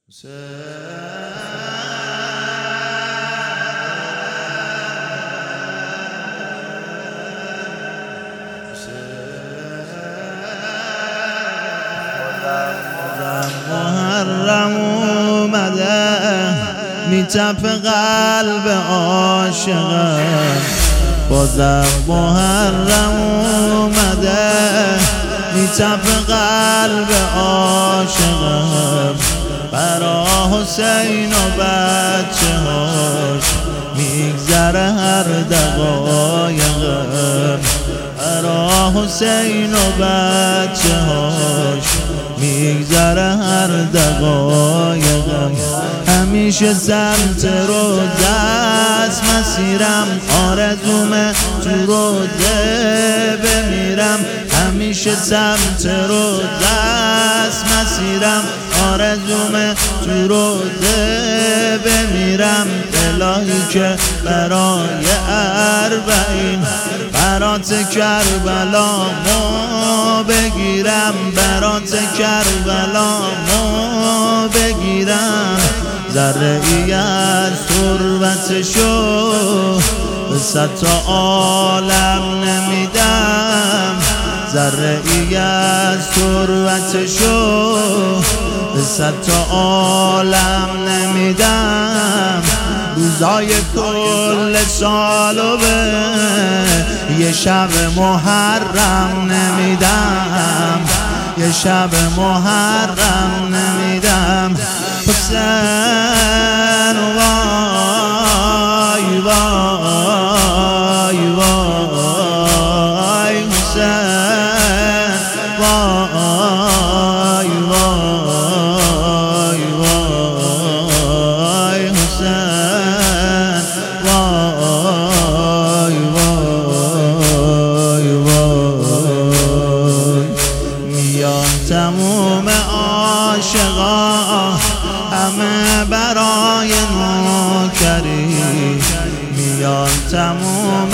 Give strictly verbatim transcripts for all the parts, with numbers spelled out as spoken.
محرم اومده میتپه قلب عاشقم، بازم محرم اومده میتپه قلب عاشقم. برا حسین و بچه هاش میگذره هر دقایقم، برا حسین و بچه هاش میگذره هر دقایقم. همیشه سمت روزه است مسیرم، آرزومه تو روزه بمیرم. همیشه سمت روزه است مسیرم، آرزومه تو روزه بمیرم. الهی که برای اربعین برات کربلامو بگیرم، برات کربلامو بگیرم. ذره ای از تربتشو به صد تا عالم نمیدم، ذره ای از تربتشو به صد تا عالم نمیدم. روزای کل سالو به یه شب محرم نمیدم، یه شب محرم نمیدم. حسین وای وای وای حسین وای وای وای حسین وای وای وای. میان تموم عاشقا همه برای نوکری، میان تموم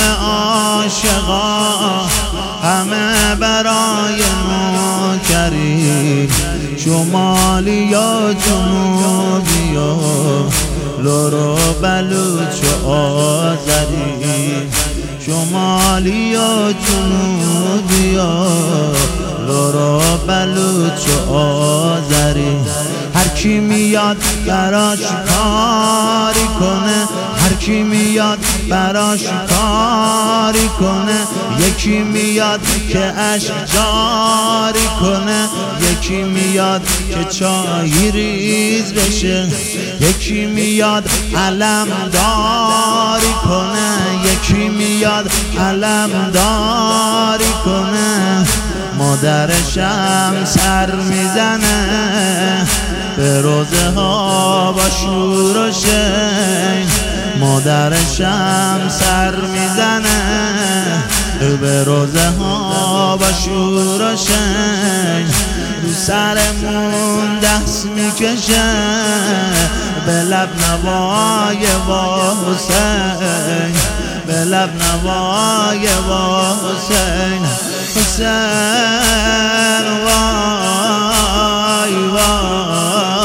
عاشقا همه برای نوکری. شمالی و جنوبی و لر و بلوچ و آذری، شمالی و جنوبی و لر و بلوچ و آذری. هر کی میاد براش کاری کنه، هر کی میاد براش کاری کنه. یکی میاد که عشق جاری کنه، یکی میاد که چای ریز بشه، یکی میاد علم داری کنه، یکی میاد علم داری کنه. مادرشم سر میزنه به روزه ها با شور و شین، مادرشم سر میزنه به روزه ها با شور و شین. رو سرمون دست میکشه به لب نوای با حسین، به لب نوای با حسین. حسین وای وای